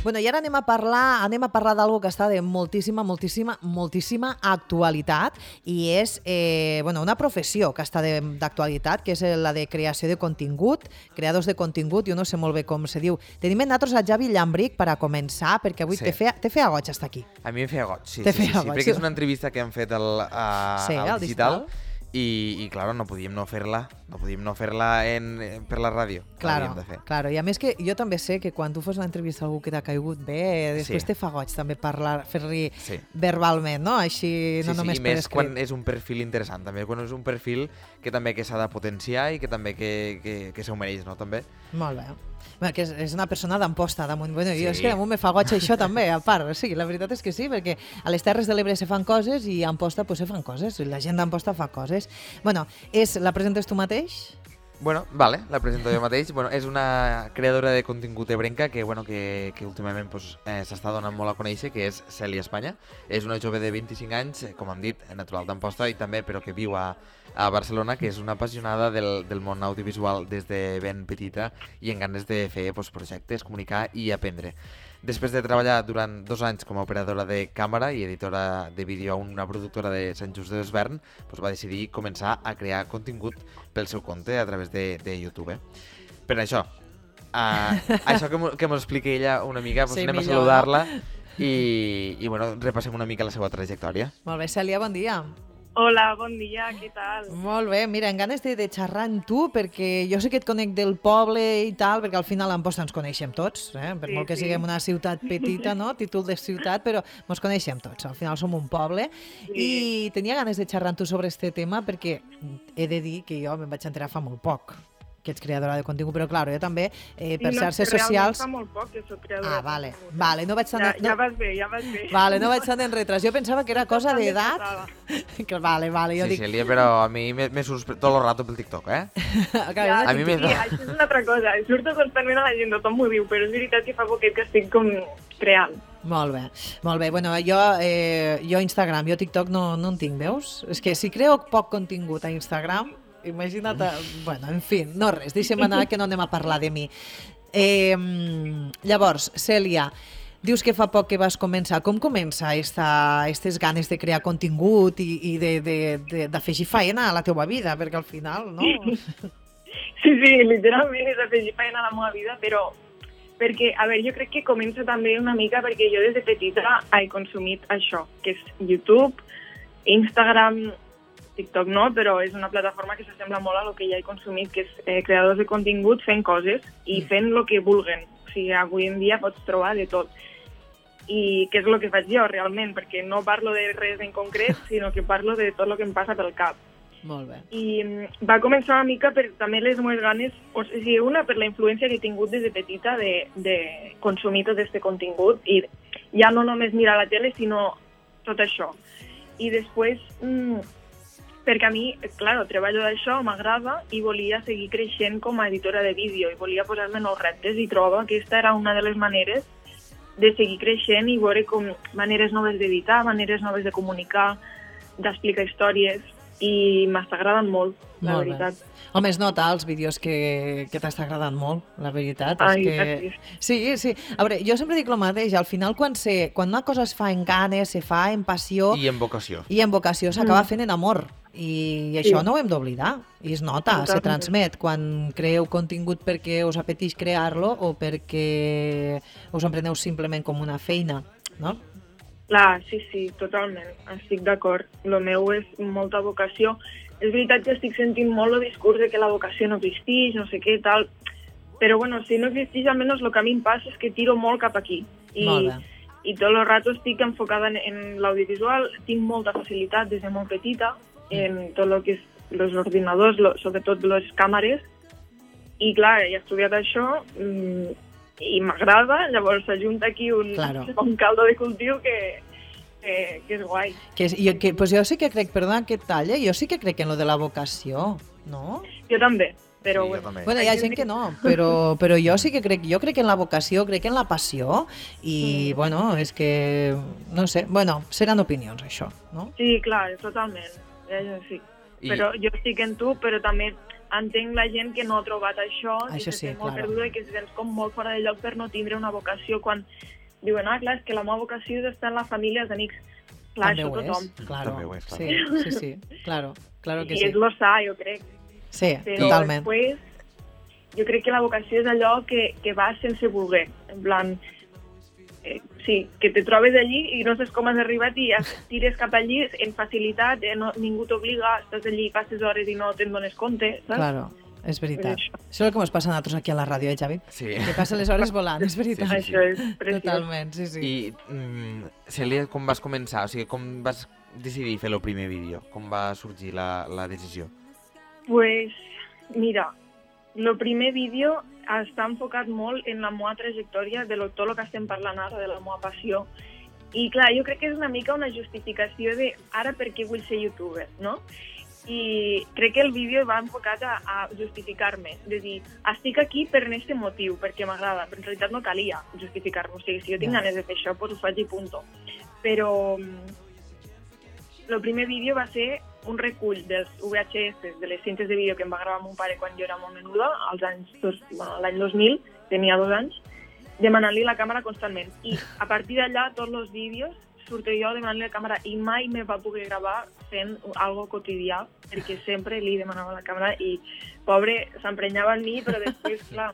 Bueno, i ara anem a parlar d'algo que està de moltíssima actualitat i és una professió que està d'actualitat, que és la de creació de contingut, creadors de contingut, jo no sé molt bé com se diu. Tenim amb nosaltres a Javi Llambric per a començar, perquè avui te feia goig estar aquí. A mi em feia goig, sí, perquè és una entrevista que hem fet al digital. I claro, no podíem no fer-la per la ràdio. Claro, i a més que jo també sé que quan tu fas una entrevista a algú que t'ha caigut bé, després te fa goig també fer-li verbalment, no? Així no només per escrit. I més quan és un perfil interessant, també quan és un perfil que també que s'ha de potenciar i que també que s'ho mereix, no? També. Molt bé. Bueno, que és una persona d'Amposta, damunt. Bueno, jo és que damunt me fa goig això també, a part. Sí, la veritat és que sí, perquè a les Terres de l'Ebre se fan coses i a Amposta pues, se fan coses, i la gent d'Amposta fa coses. Bueno, la presentes tu mateix? Bueno, vale, la presento jo mateix. Bueno, és una creadora de contingut ebrenca que últimament s'està donant molt a conèixer, que és Cèlia Espanya. És una jove de 25 anys, com hem dit, natural d'Amposta i també, però que viu a Barcelona, que és una apassionada del món audiovisual des de ben petita i amb ganes de fer projectes, comunicar i aprendre. Després de treballar durant 2 anys com a operadora de càmera i editora de vídeo a una productora de Sant Just Desvern, va decidir començar a crear contingut pel seu compte a través de YouTube. Per això, que m'ho expliqui ella una mica, anem a saludar-la i repassem una mica la seva trajectòria. Molt bé, Cèlia, bon dia. Hola, bon dia, què tal? Molt bé, mira, amb ganes de xerrar amb tu, perquè jo sé que et conec del poble i tal, perquè al final a Amposta ens coneixem tots, per molt que siguem una ciutat petita, no? Títol de ciutat, però ens coneixem tots, al final som un poble, i tenia ganes de xerrar amb tu sobre aquest tema, perquè he de dir que jo me'n vaig enterar fa molt poc, que ets creadora de contingut, però clar, jo també per xarxes socials... Realment fa molt poc que soc creadora de contingut. Vale, no vaig tant... Ja vas bé. Vale, no vaig tant en retres. Jo pensava que era cosa d'edat. Vale. Sí, Cèlia, però a mi me surts tot el rato pel TikTok, eh? A mi això és una altra cosa. Surto constantment a la gent, tothom m'ho diu, però és veritat que fa poquet que estic com creant. Molt bé. Bueno, jo Instagram, jo TikTok no en tinc, veus? És que si creo poc contingut a Instagram... Imagina't, bueno, en fi, no res, deixa'm anar que no anem a parlar de mi. Llavors, Cèlia, dius que fa poc que vas començar. Com comença aquestes ganes de crear contingut i d'afegir faena a la teva vida? Perquè al final, no? Sí, literalment és afegir faena a la meva vida, però perquè, a veure, jo crec que comença també una mica perquè jo des de petita he consumit això, que és YouTube, Instagram, TikTok no, però és una plataforma que s'assembla molt a lo que ja he consumit, que és creadors de contingut fent coses i fent el que vulguen. O sigui, avui en dia pots trobar de tot. I què és el que faig jo, realment, perquè no parlo de res en concret, sinó que parlo de tot el que em passa pel cap. Molt bé. I va començar una mica per també les meves ganes, o sigui, una per la influència que he tingut des de petita de consumir tot aquest contingut i ja no només mirar la tele, sinó tot això. I després... perquè a mi, clar, treballo d'això, m'agrada i volia seguir creixent com a editora de vídeo i volia posar-me nous reptes i trobo que aquesta era una de les maneres de seguir creixent i veure com maneres noves d'editar, maneres noves de comunicar, d'explicar històries i m'està agradant molt, la veritat. Home, es nota els vídeos que t'està agradant molt, la veritat. Sí. A veure, jo sempre dic el mateix, al final quan una cosa es fa en ganes, se fa en passió... I en vocació. S'acaba fent en amor. I això no ho hem d'oblidar. I es nota, se transmet quan creeu contingut perquè us apeteix crear-lo o perquè us en preneu simplement com una feina, no? Clar, sí, totalment. Estic d'acord. El meu és molta vocació. És veritat que estic sentint molt el discurs de que la vocació no existeix, no sé què, tal, però bueno, si no existeix, almenys el que a mi em passa és que tiro molt cap aquí. I tot el rato estic enfocada en l'audiovisual, tinc molta facilitat des de molt petita en tot el que és els ordinadors, sobretot les càmeres, i clar, he estudiat això i m'agrada, llavors s'ajunta aquí un caldo de cultiu que és guai. Pues jo sí que crec, perdona que et talle, jo sí que crec en lo de la vocació, no? Jo també, però... Sí, bueno, hi ha gent que no, però jo sí que crec, jo crec en la vocació, crec en la passió i, bueno, és que, no sé, bueno, seran opinions, això, no? Sí, clar, totalment, sí. Però jo estic en tu, però també entenc la gent que no ha trobat això i que està molt perduda i que es sents com molt fora de lloc per no tindre una vocació quan diuen, clar, és que la meva vocació és estar en la família, els amics. Clar, També això ho tothom. és, claro. També ho és, clar. Sí, claro que I sí. és lo sa, jo crec. Sí, Però totalment. després, jo crec que la vocació és allò que va sense voler. En plan, sí, que te trobes allí i no saps com has arribat i tires cap allí en facilitat, ningú t'obliga, estàs allí, passes hores i no te'n dones compte, saps? Claro, és veritat. Això. Això és el que ens passa a nosaltres aquí a la ràdio, Javi? Sí. Que passen les hores volant, és veritat. Sí, sí, sí. Això és preciós. Totalment, sí. I, Cèlia, com vas començar? O sigui, com vas decidir fer el primer vídeo? Com va sorgir la decisió? Pues, mira, el primer vídeo està enfocat molt en la meva trajectòria de tot el que estem parlant ara, de la meva passió. I clar, jo crec que és una mica una justificació de ara per què vull ser youtuber, no? I crec que el vídeo va enfocat a justificar-me, de dir, estic aquí per aquest motiu, perquè m'agrada, però en realitat no calia justificar-me, o sigui, si jo tinc ganes de fer això, doncs ho faig i punto. Però el primer vídeo va ser un recull dels VHS, de les cintes de vídeo que em va gravar mon pare quan jo era molt menuda, l'any 2000, tenia 2 anys, demanant-li la càmera constantment. I a partir d'allà, tots els vídeos, surto jo demanant-li la càmera i mai me va poder gravar fent algo quotidià, perquè sempre li demanava la càmera i, pobre, s'emprenyava en mi, però després, clar,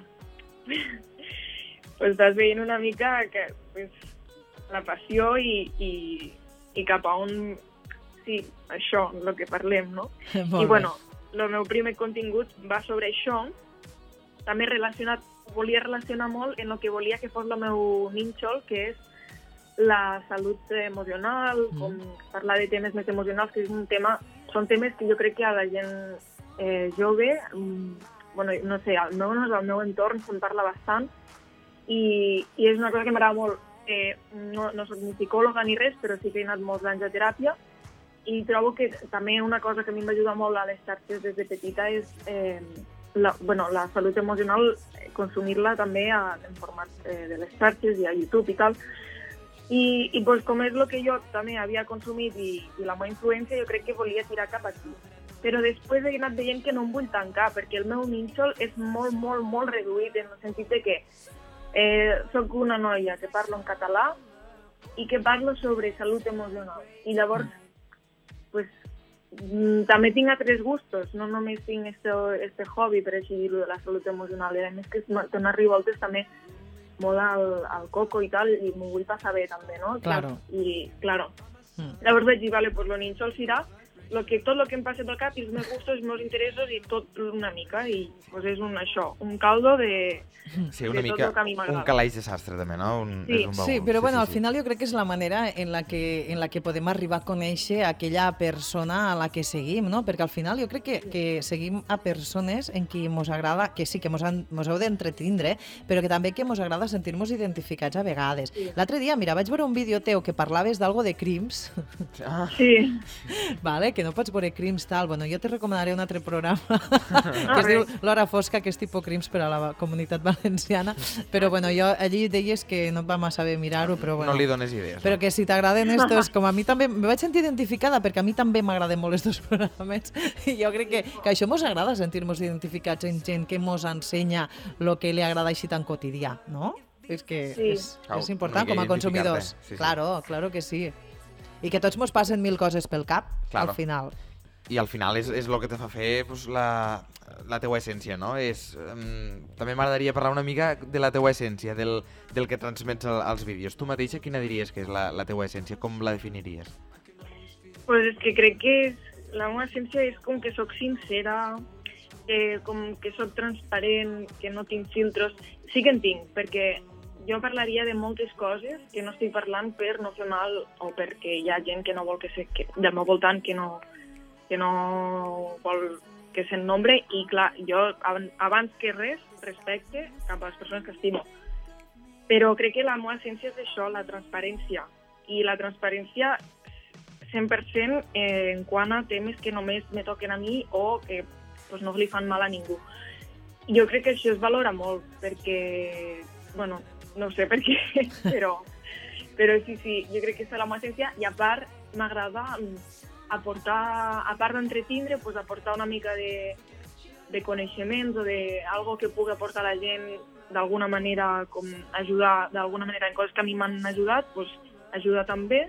pues estàs veient una mica que, pues, la passió i cap a on... Sí, això, el que parlem, no? I, bueno, el meu primer contingut va sobre això, també volia relacionar molt en el que volia que fos el meu nínxol, que és la salut emocional, com parlar de temes més emocionals, que és són temes que jo crec que a la gent jove, bueno, no sé, al meu entorn se'n parla bastant, i és una cosa que m'agrada molt. No soc ni psicòloga ni res, però sí que he anat molts anys a teràpia, i trobo que també una cosa que a mi em va ajudar molt a les xarxes des de petita és la salut emocional, consumir-la també en format de les xarxes i a YouTube i tal. I pues, com és el que jo també havia consumit i la meva influència, jo crec que volia tirar cap aquí. Però després he anat veient que no em vull tancar, perquè el meu nínxol és molt, molt, molt reduït, en el sentit de que soc una noia que parlo en català i que parlo sobre salut emocional. I llavors, pues, també tinc altres gustos, no només tinc este hobby, per així dir-ho, de la salut emocional. I a més que tornar a voltes també molt al coco i tal, i m'ho vull passar bé també, no? Claro. I, claro. Llavors vaig dir, vale, pues lo nínxol serà tot el que em passa pel cap i els meus gustos, els meus interessos i tot una mica, i pues és un caldo de... Sí, una mica un calaix de sastre també, no? Sí, però bueno, al final jo crec que és la manera en la que podem arribar a conèixer aquella persona a la que seguim, no? Perquè al final jo crec que seguim a persones en qui mos agrada, que sí, que mos heu d'entretindre, però que també que mos agrada sentir-nos identificats a vegades. L'altre dia, mira, vaig veure un vídeo teu que parlaves d'algo de crims. Sí. Vale, que no pots veure crims tal. Bueno, jo te recomanaré un altre programa que es diu L'Hora Fosca, que és tipus crims per a la comunitat valenciana, però bueno, jo allí deies que no vam saber mirar-ho, però bueno. No li dones idees. Però que si t'agraden estos, com a mi també, me vaig sentir identificada perquè a mi també m'agraden molt estos programes i jo crec que això mos agrada sentir-nos identificats en gent que mos ensenya el que li agrada així tan quotidià, no? És que és important com a consumidors. Sí. Claro que sí. I que tots mos passen 1000 coses pel cap, al final. I al final és el que te fa fer pues, la teua essència, no? També m'agradaria parlar una mica de la teua essència, del que transmets als vídeos. Tu mateixa, quina diries que és la teua essència? Com la definiries? Pues és que crec que la meva essència és com que sóc sincera, com que sóc transparent, que no tinc filtros. Sí que en tinc, perquè jo parlaria de moltes coses que no estic parlant per no fer mal o perquè hi ha gent que no vol del meu voltant que no vol que se'n nombre i clar, jo abans que res respecte cap a les persones que estimo. Però crec que la meva essència és això, la transparència. I la transparència 100% en quant a temes que només me toquen a mi o que pues, no li fan mal a ningú. Jo crec que això es valora molt perquè, bueno, no sé per què, però sí, jo crec que és la meva essència i a part m'agrada aportar, a part d'entretindre, pues, aportar una mica de coneixements o d'algo que pugui aportar a la gent d'alguna manera, com ajudar d'alguna manera en coses que a mi m'han ajudat, doncs ajuda també.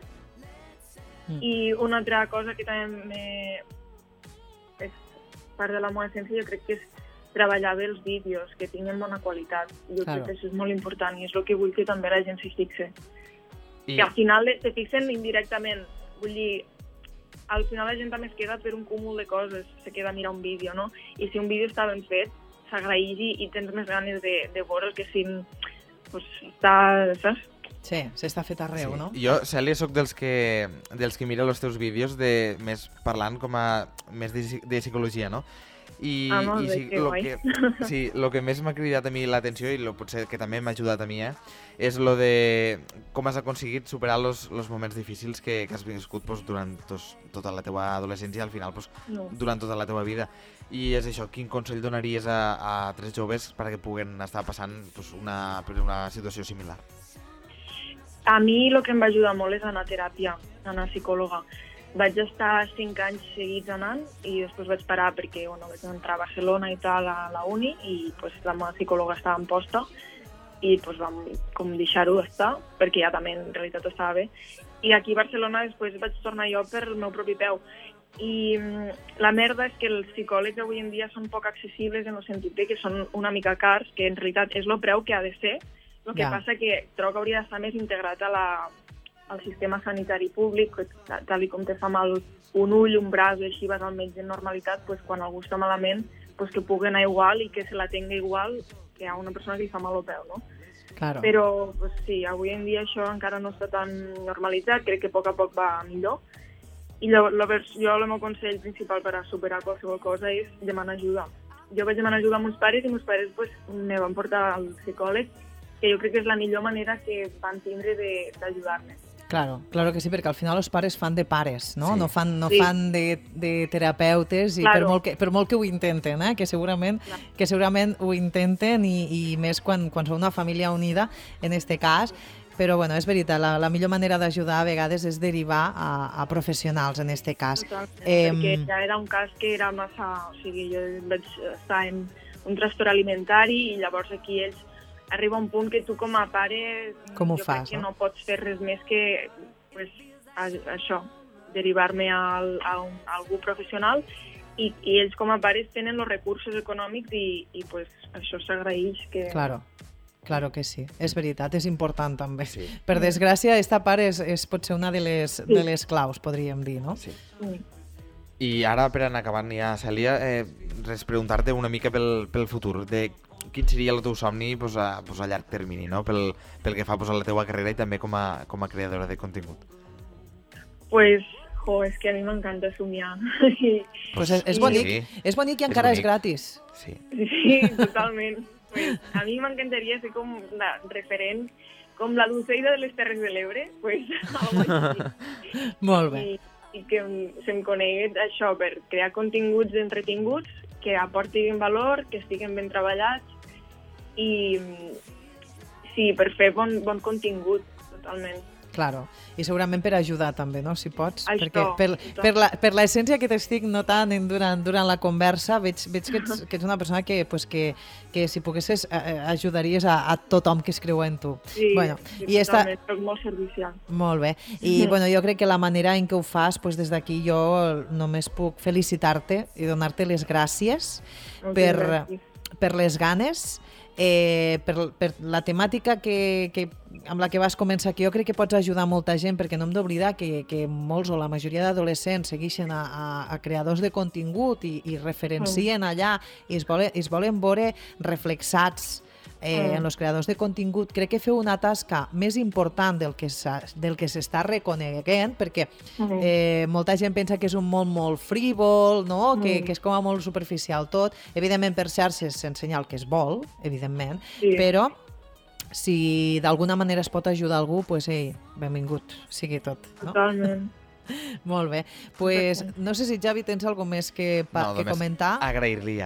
I una altra cosa que també és part de la meva essència, jo crec que és treballar bé els vídeos, que tinguin bona qualitat. Jo crec que això és molt important i és el que vull que també la gent s'hi fixe. Que al final se fixen indirectament. Vull dir, al final la gent també es queda per un cúmul de coses, se queda a mirar un vídeo, no? I si un vídeo està ben fet, s'agraeix i tens més ganes de veure'l que si està, saps? Sí, s'està fet arreu, no? Jo, Cèlia, soc dels que mira els teus vídeos més parlant com a més de psicologia, no? Molt bé, que guai. El que més m'ha cridat a mi l'atenció i potser que també m'ha ajudat a mi, és lo de com has aconseguit superar els moments difícils que has viscut durant tota la teva adolescència i al final durant tota la teva vida. I és això, quin consell donaries a 3 joves perquè puguen estar passant per una situació similar? A mi el que em va ajudar molt és anar a teràpia, anar a psicòloga. Vaig estar 5 anys seguits anant i després vaig parar perquè vaig entrar a Barcelona i tal a la uni i la meva psicòloga estava en posta i vam com deixar-ho estar perquè ja també en realitat estava bé. I aquí a Barcelona després vaig tornar jo per el meu propi peu. I la merda és que els psicòlegs avui en dia són poc accessibles en el sentit que són una mica cars, que en realitat és el preu que ha de ser. El que passa que trobo que hauria d'estar més integrat al sistema sanitari públic, tal com te fa mal un ull, un braç, i així vas al metge en normalitat, quan algú està malament, que pugui anar igual i que se la tenga igual que a una persona que li fa mal al peu, no? Claro. Però sí, avui en dia això encara no està tan normalitzat, crec que a poc va millor. I jo el meu consell principal per a superar qualsevol cosa és demanar ajuda. Jo vaig demanar ajuda a meus pares i meus pares me van portar al psicòleg, que jo crec que és la millor manera que van tindre d'ajudar-me. Claro que sí, perquè al final els pares fan de pares, no? Sí. No fan de terapeutes, i per molt que ho intenten, que segurament ho intenten i més quan són una família unida, en este cas. Però bueno, és veritat, la millor manera d'ajudar a vegades és derivar a professionals, en este cas. Perquè ja era un cas que era massa... O sigui, jo vaig estar en un trastorn alimentari i llavors aquí ells arriba un punt que tu com a pare crec que no pots fer res més que això, derivar-me a algú professional i ells com a pares tenen els recursos econòmics i això s'agraeix que... Claro que sí, és veritat, és important també. Sí. Per desgràcia, esta part pot ser una de les claus, podríem dir, no? Sí. I ara, per anar acabant ja, Cèlia, preguntar-te una mica pel futur, de quin seria el teu somni a llarg termini, no? Pel que fa a la teva carrera i també com a creadora de contingut. És que a mi m'encanta somiar. És bonic i encara és gratis. Sí, totalment. A mi m'encantaria ser com la referent, com la Dulceida de les Terres de l'Ebre, algo així. Molt bé. I que se'm conegui això per crear continguts entretinguts que aportin valor, que estiguin ben treballats i sí, per fer bon contingut, totalment. Claro, i segurament per ajudar també, no?, si pots. Això, perquè per l'essència que t'estic notant durant la conversa, veig que ets una persona que si poguessis ajudaries a tothom que es creu en tu. Sí, totalment, soc molt servicial. Molt bé. I jo crec que la manera en què ho fas, des d'aquí jo només puc felicitar-te i donar-te les gràcies per les ganes, per la temàtica amb la que vas començar, que jo crec que pots ajudar molta gent, perquè no hem d'oblidar que molts o la majoria d'adolescents segueixen a creadors de contingut i referencien allà i es volen veure reflexats en els creadors de contingut. Crec que feu una tasca més important del que s'està reconeguent, perquè molta gent pensa que és un món molt frívol, no? Que és com a molt superficial tot. Evidentment, per xarxes s'ensenya el que es vol, evidentment, però si d'alguna manera es pot ajudar algú, benvingut sigui tot. Totalment. Molt bé. No sé si, Javi, tens alguna més que comentar? Agrair-li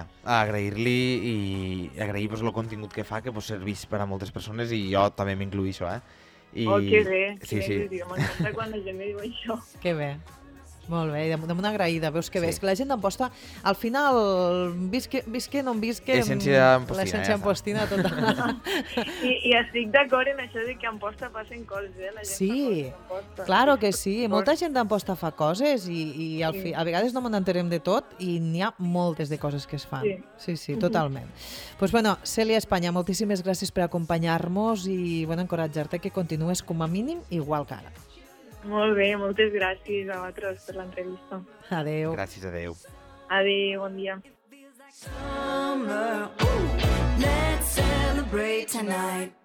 i agrair el contingut que fa, que serveix per a moltes persones i jo també m'incluïixo, Que bé, sí. M'encanta quan la gent me diu això. Que bé. Molt bé, damunt agraïda, veus que bé, Sí. és que la gent d'Amposta, al final, visque, no en visque, Essència ampostina, l'essència ja està. ampostina total. I estic d'acord en això de que a Amposta passen coses, La gent Sí, fa coses a Amposta. claro que sí, molta gent d'Amposta fa coses i a vegades no m'enterem de tot i n'hi ha moltes de coses que es fan. Sí, totalment. Pues bueno, Cèlia Espanya, moltíssimes gràcies per acompanyar-nos i bueno, encoratjar-te que continues com a mínim igual que ara. Molt bé, moltes gràcies a vosaltres per l'entrevista. Adeu. Gràcies, adeu. Adéu, bon dia. Summer, ooh, let's celebrate tonight.